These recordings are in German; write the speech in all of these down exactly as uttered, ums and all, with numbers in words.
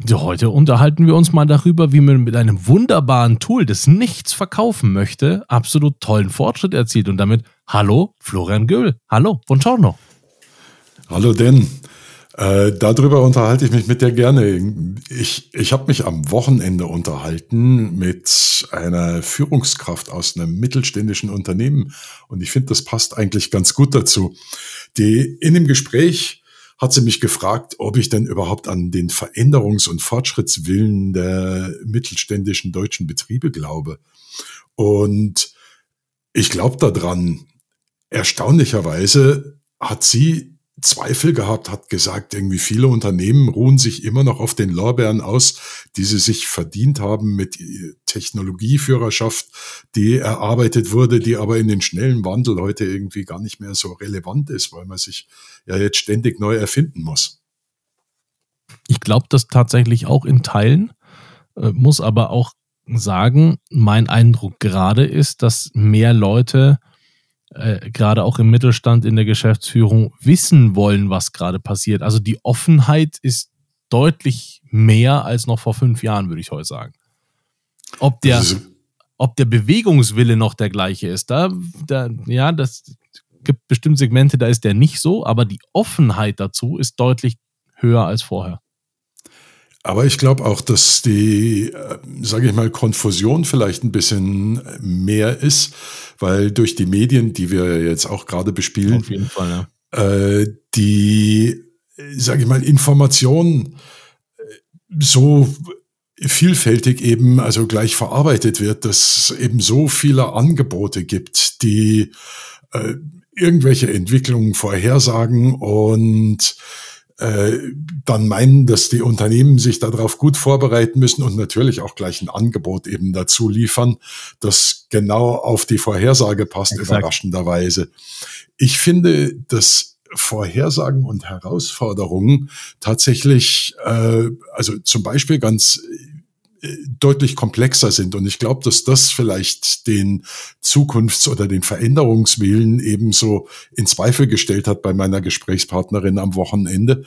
Ja, heute unterhalten wir uns mal darüber, wie man mit einem wunderbaren Tool, das nichts verkaufen möchte, absolut tollen Fortschritt erzielt. Und damit, hallo, Florian Göhl. Hallo, buongiorno. Hallo Dan. Äh, darüber unterhalte ich mich mit dir gerne. Ich, ich habe mich am Wochenende unterhalten mit einer Führungskraft aus einem mittelständischen Unternehmen und ich finde, das passt eigentlich ganz gut dazu. Die, in dem Gespräch hat sie mich gefragt, ob ich denn überhaupt an den Veränderungs- und Fortschrittswillen der mittelständischen deutschen Betriebe glaube. Und ich glaube daran. Erstaunlicherweise hat sie Zweifel gehabt, hat gesagt, irgendwie viele Unternehmen ruhen sich immer noch auf den Lorbeeren aus, die sie sich verdient haben mit Technologieführerschaft, die erarbeitet wurde, die aber in den schnellen Wandel heute irgendwie gar nicht mehr so relevant ist, weil man sich ja jetzt ständig neu erfinden muss. Ich glaube das tatsächlich auch in Teilen, äh, muss aber auch sagen, mein Eindruck gerade ist, dass mehr Leute Äh, gerade auch im Mittelstand in der Geschäftsführung wissen wollen, was gerade passiert. Also die Offenheit ist deutlich mehr als noch vor fünf Jahren, würde ich heute sagen. Ob der, ob der Bewegungswille noch der gleiche ist, da, da, ja, das gibt bestimmt Segmente, da ist der nicht so, aber die Offenheit dazu ist deutlich höher als vorher. Aber ich glaube auch, dass die, sage ich mal, Konfusion vielleicht ein bisschen mehr ist, weil durch die Medien, die wir jetzt auch gerade bespielen, auf jeden Fall, ja. äh, die, sage ich mal, Information so vielfältig eben, also gleich verarbeitet wird, dass es eben so viele Angebote gibt, die äh, irgendwelche Entwicklungen vorhersagen und dann meinen, dass die Unternehmen sich darauf gut vorbereiten müssen und natürlich auch gleich ein Angebot eben dazu liefern, das genau auf die Vorhersage passt, Exakt. Überraschenderweise. Ich finde, dass Vorhersagen und Herausforderungen tatsächlich, äh, also zum Beispiel ganz deutlich komplexer sind. Und ich glaube, dass das vielleicht den Zukunfts- oder den Veränderungswillen ebenso in Zweifel gestellt hat bei meiner Gesprächspartnerin am Wochenende,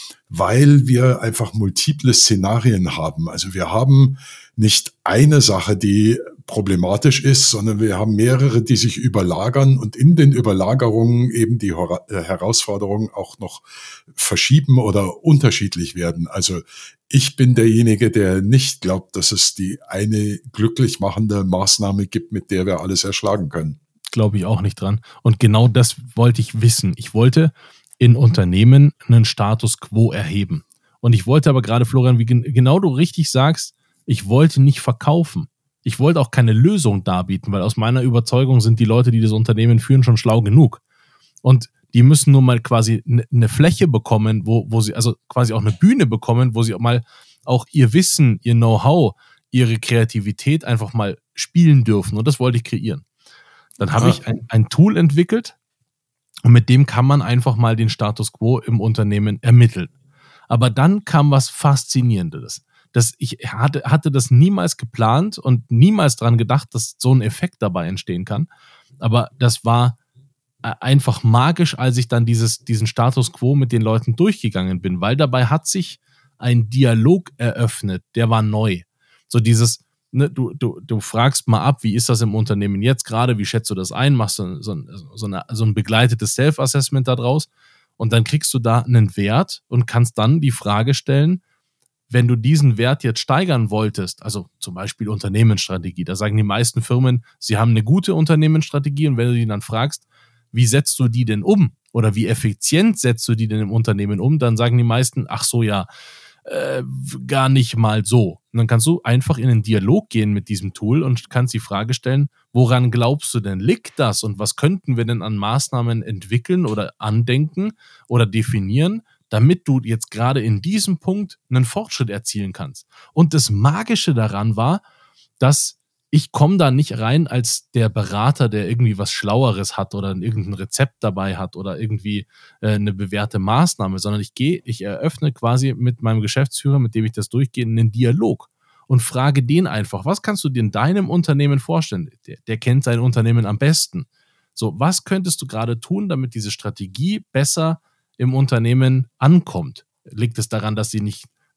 weil wir einfach multiple Szenarien haben. Also wir haben nicht eine Sache, die problematisch ist, sondern wir haben mehrere, die sich überlagern und in den Überlagerungen eben die Herausforderungen auch noch verschieben oder unterschiedlich werden. Also ich bin derjenige, der nicht glaubt, dass es die eine glücklich machende Maßnahme gibt, mit der wir alles erschlagen können. Glaube ich auch nicht dran. Und genau das wollte ich wissen. Ich wollte in Unternehmen einen Status quo erheben. Und ich wollte aber gerade, Florian, wie genau du richtig sagst, ich wollte nicht verkaufen. Ich wollte auch keine Lösung darbieten, weil aus meiner Überzeugung sind die Leute, die das Unternehmen führen, schon schlau genug. Und die müssen nur mal quasi eine Fläche bekommen, wo, wo sie, also quasi auch eine Bühne bekommen, wo sie auch mal auch ihr Wissen, ihr Know-how, ihre Kreativität einfach mal spielen dürfen. Und das wollte ich kreieren. Dann habe ich ein, ein Tool entwickelt und mit dem kann man einfach mal den Status quo im Unternehmen ermitteln. Aber dann kam was Faszinierendes. Das, ich hatte, hatte das niemals geplant und niemals dran gedacht, dass so ein Effekt dabei entstehen kann. Aber das war einfach magisch, als ich dann dieses, diesen Status quo mit den Leuten durchgegangen bin, weil dabei hat sich ein Dialog eröffnet, der war neu. So dieses, ne, du, du, du fragst mal ab, wie ist das im Unternehmen jetzt gerade, wie schätzt du das ein, machst du so, so, eine, so ein begleitetes Self-Assessment da draus und dann kriegst du da einen Wert und kannst dann die Frage stellen, wenn du diesen Wert jetzt steigern wolltest, also zum Beispiel Unternehmensstrategie, da sagen die meisten Firmen, sie haben eine gute Unternehmensstrategie und wenn du die dann fragst, wie setzt du die denn um oder wie effizient setzt du die denn im Unternehmen um, dann sagen die meisten, ach so, ja, äh, gar nicht mal so. Und dann kannst du einfach in einen Dialog gehen mit diesem Tool und kannst die Frage stellen, woran glaubst du denn, liegt das und was könnten wir denn an Maßnahmen entwickeln oder andenken oder definieren, damit du jetzt gerade in diesem Punkt einen Fortschritt erzielen kannst. Und das Magische daran war, dass ich komme da nicht rein als der Berater, der irgendwie was Schlaueres hat oder irgendein Rezept dabei hat oder irgendwie äh, eine bewährte Maßnahme, sondern ich gehe, ich eröffne quasi mit meinem Geschäftsführer, mit dem ich das durchgehe, einen Dialog und frage den einfach, was kannst du dir in deinem Unternehmen vorstellen? Der, der kennt sein Unternehmen am besten. So, was könntest du gerade tun, damit diese Strategie besser im Unternehmen ankommt? Liegt es daran, dass sie nicht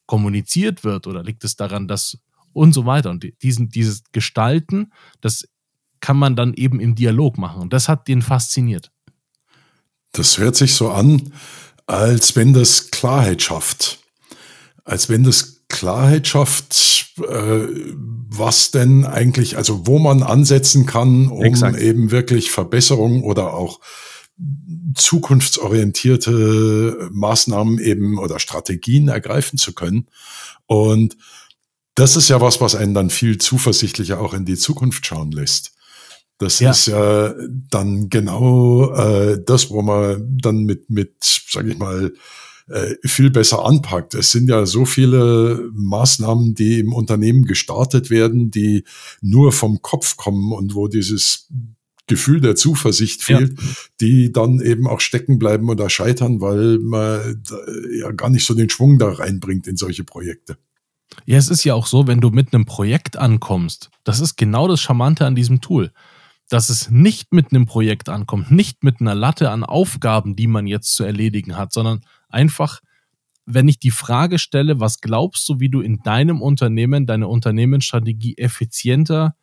kommuniziert wird oder liegt es daran, dass und so weiter. Und diesen, dieses Gestalten, das kann man dann eben im Dialog machen. Und das hat den fasziniert. Das hört sich so an, als wenn das Klarheit schafft. Als wenn das Klarheit schafft, äh, was denn eigentlich, also wo man ansetzen kann, um Exakt. eben wirklich Verbesserungen oder auch zukunftsorientierte Maßnahmen eben oder Strategien ergreifen zu können. Und das ist ja was, was einen dann viel zuversichtlicher auch in die Zukunft schauen lässt. Das ja. ist ja dann genau äh, das, wo man dann mit, mit, sag ich mal, äh, viel besser anpackt. Es sind ja so viele Maßnahmen, die im Unternehmen gestartet werden, die nur vom Kopf kommen und wo dieses Gefühl der Zuversicht fehlt, ja. die dann eben auch stecken bleiben oder scheitern, weil man ja gar nicht so den Schwung da reinbringt in solche Projekte. Ja, es ist ja auch so, wenn du mit einem Projekt ankommst, das ist genau das Charmante an diesem Tool, dass es nicht mit einem Projekt ankommt, nicht mit einer Latte an Aufgaben, die man jetzt zu erledigen hat, sondern einfach, wenn ich die Frage stelle, was glaubst du, wie du in deinem Unternehmen, deine Unternehmensstrategie effizienter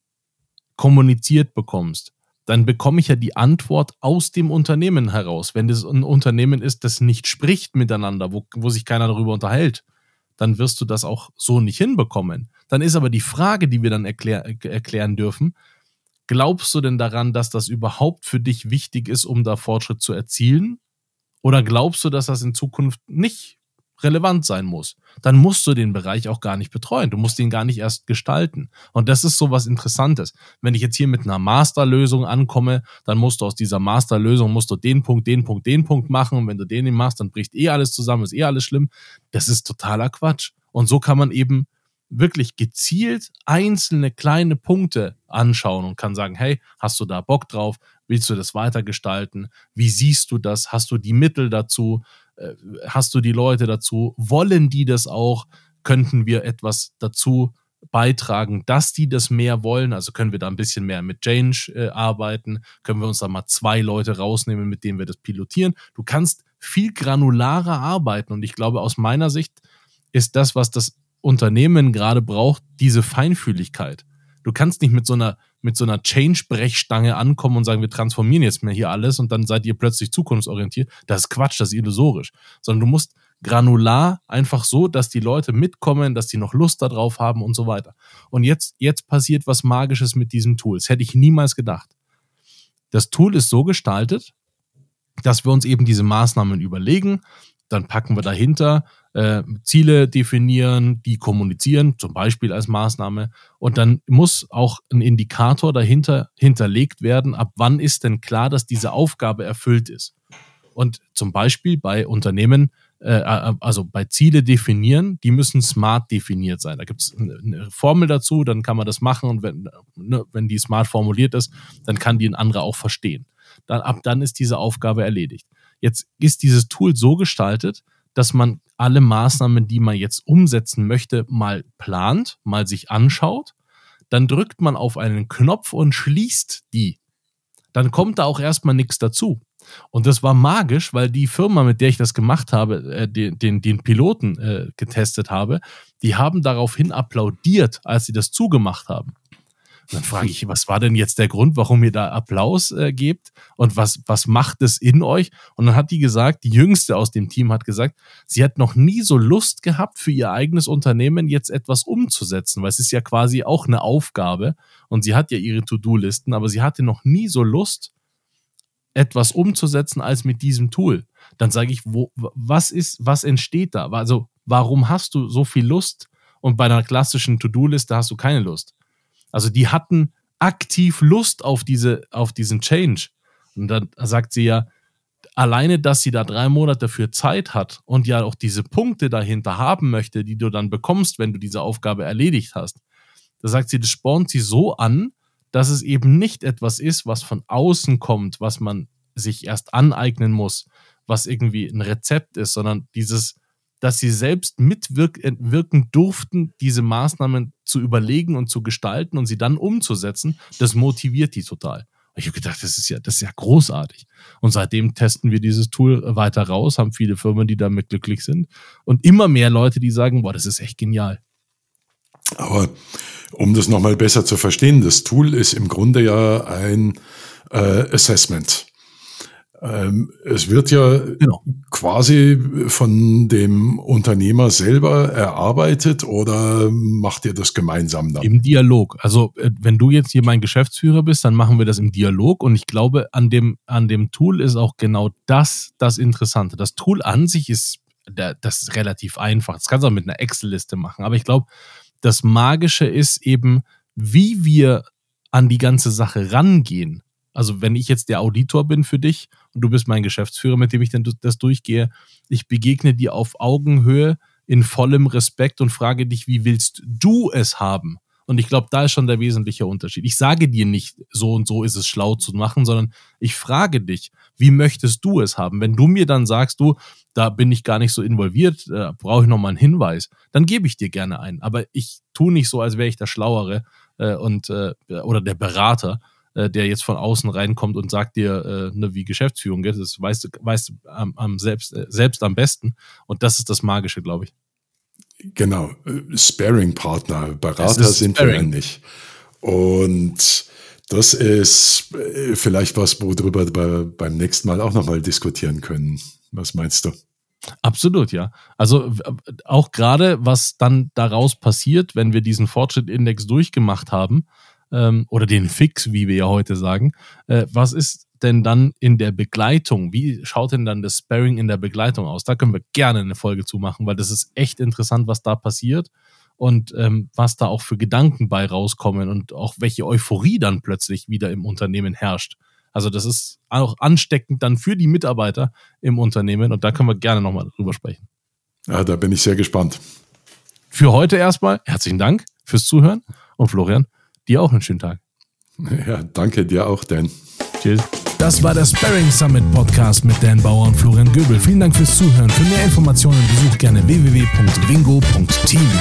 kommuniziert bekommst, dann bekomme ich ja die Antwort aus dem Unternehmen heraus. Wenn das ein Unternehmen ist, das nicht spricht miteinander, wo, wo sich keiner darüber unterhält, dann wirst du das auch so nicht hinbekommen. Dann ist aber die Frage, die wir dann erklär, erklären dürfen, glaubst du denn daran, dass das überhaupt für dich wichtig ist, um da Fortschritt zu erzielen? Oder glaubst du, dass das in Zukunft nicht relevant sein muss? Dann musst du den Bereich auch gar nicht betreuen. Du musst ihn gar nicht erst gestalten. Und das ist so was Interessantes. Wenn ich jetzt hier mit einer Masterlösung ankomme, dann musst du aus dieser Masterlösung, musst du den Punkt, den Punkt, den Punkt machen. Und wenn du den nicht machst, dann bricht eh alles zusammen, ist eh alles schlimm. Das ist totaler Quatsch. Und so kann man eben wirklich gezielt einzelne kleine Punkte anschauen und kann sagen, hey, hast du da Bock drauf? Willst du das weitergestalten? Wie siehst du das? Hast du die Mittel dazu? Hast du die Leute dazu? Wollen die das auch? Könnten wir etwas dazu beitragen, dass die das mehr wollen? Also können wir da ein bisschen mehr mit Change äh, arbeiten? Können wir uns da mal zwei Leute rausnehmen, mit denen wir das pilotieren? Du kannst viel granularer arbeiten und ich glaube, aus meiner Sicht ist das, was das Unternehmen gerade braucht, diese Feinfühligkeit. Du kannst nicht mit so einer, mit so einer Change-Brechstange ankommen und sagen, wir transformieren jetzt mehr hier alles und dann seid ihr plötzlich zukunftsorientiert. Das ist Quatsch, das ist illusorisch. Sondern du musst granular einfach so, dass die Leute mitkommen, dass die noch Lust darauf haben und so weiter. Und jetzt, jetzt passiert was Magisches mit diesem Tool. Das hätte ich niemals gedacht. Das Tool ist so gestaltet, dass wir uns eben diese Maßnahmen überlegen, dann packen wir dahinter äh, Ziele definieren, die kommunizieren, zum Beispiel als Maßnahme. Und dann muss auch ein Indikator dahinter hinterlegt werden, ab wann ist denn klar, dass diese Aufgabe erfüllt ist. Und zum Beispiel bei Unternehmen, äh, also bei Ziele definieren, die müssen smart definiert sein. Da gibt es eine Formel dazu, dann kann man das machen und wenn, ne, wenn die smart formuliert ist, dann kann die ein anderer auch verstehen. Dann, ab dann ist diese Aufgabe erledigt. Jetzt ist dieses Tool so gestaltet, dass man alle Maßnahmen, die man jetzt umsetzen möchte, mal plant, mal sich anschaut. Dann drückt man auf einen Knopf und schließt die. Dann kommt da auch erstmal nichts dazu. Und das war magisch, weil die Firma, mit der ich das gemacht habe, äh, den, den, den Piloten äh, getestet habe, die haben daraufhin applaudiert, als sie das zugemacht haben. Und dann frage ich, was war denn jetzt der Grund, warum ihr da Applaus äh, gebt und was, was macht es in euch? Und dann hat die gesagt, die Jüngste aus dem Team hat gesagt, sie hat noch nie so Lust gehabt, für ihr eigenes Unternehmen jetzt etwas umzusetzen, weil es ist ja quasi auch eine Aufgabe und sie hat ja ihre To-Do-Listen, aber sie hatte noch nie so Lust, etwas umzusetzen als mit diesem Tool. Dann sage ich, wo, was ist, was entsteht da? Also warum hast du so viel Lust und bei einer klassischen To-Do-Liste hast du keine Lust? Also die hatten aktiv Lust auf diese, auf diesen Change. Und dann sagt sie ja, alleine, dass sie da drei Monate für Zeit hat und ja auch diese Punkte dahinter haben möchte, die du dann bekommst, wenn du diese Aufgabe erledigt hast. Da sagt sie, das spornt sie so an, dass es eben nicht etwas ist, was von außen kommt, was man sich erst aneignen muss, was irgendwie ein Rezept ist, sondern dieses, dass sie selbst mitwirken durften, diese Maßnahmen zu überlegen und zu gestalten und sie dann umzusetzen, das motiviert die total. Ich habe gedacht, das ist ja, das ist ja großartig. Und seitdem testen wir dieses Tool weiter raus, haben viele Firmen, die damit glücklich sind und immer mehr Leute, die sagen, boah, das ist echt genial. Aber um das nochmal besser zu verstehen, das Tool ist im Grunde ja ein äh, Assessment. Ähm, es wird ja genau. quasi von dem Unternehmer selber erarbeitet oder macht ihr das gemeinsam dann? Im Dialog. Also wenn du jetzt hier mein Geschäftsführer bist, dann machen wir das im Dialog und ich glaube, an dem, an dem Tool ist auch genau das das Interessante. Das Tool an sich ist, das ist relativ einfach. Das kannst du auch mit einer Excel-Liste machen, aber ich glaube, das Magische ist eben, wie wir an die ganze Sache rangehen. Also wenn ich jetzt der Auditor bin für dich und du bist mein Geschäftsführer, mit dem ich dann das durchgehe, ich begegne dir auf Augenhöhe in vollem Respekt und frage dich, wie willst du es haben? Und ich glaube, da ist schon der wesentliche Unterschied. Ich sage dir nicht, so und so ist es schlau zu machen, sondern ich frage dich, wie möchtest du es haben? Wenn du mir dann sagst, du, da bin ich gar nicht so involviert, da brauche ich nochmal einen Hinweis, dann gebe ich dir gerne einen. Aber ich tue nicht so, als wäre ich der Schlauere äh, und äh, oder der Berater, der jetzt von außen reinkommt und sagt dir, äh, ne, wie Geschäftsführung geht. Das weißt du, weißt du am, am selbst, äh, selbst am besten. Und das ist das Magische, glaube ich. Genau. Sparring-Partner, Berater sind wir ja nicht. Und das ist vielleicht was, worüber wir beim nächsten Mal auch nochmal diskutieren können. Was meinst du? Absolut, ja. Also auch gerade, was dann daraus passiert, wenn wir diesen Fortschritt-Index durchgemacht haben, oder den Fix, wie wir ja heute sagen. Äh, was ist denn dann in der Begleitung? Wie schaut denn dann das Sparring in der Begleitung aus? Da können wir gerne eine Folge zu machen, weil das ist echt interessant, was da passiert und ähm, was da auch für Gedanken bei rauskommen und auch welche Euphorie dann plötzlich wieder im Unternehmen herrscht. Also das ist auch ansteckend dann für die Mitarbeiter im Unternehmen und da können wir gerne nochmal drüber sprechen. Ja, da bin ich sehr gespannt. Für heute erstmal herzlichen Dank fürs Zuhören und Florian, dir auch einen schönen Tag. Ja, danke dir auch, Dan. Tschüss. Das war der Sparring Summit Podcast mit Dan Bauer und Florian Göbel. Vielen Dank fürs Zuhören. Für mehr Informationen besucht gerne w w w punkt wingo punkt t v.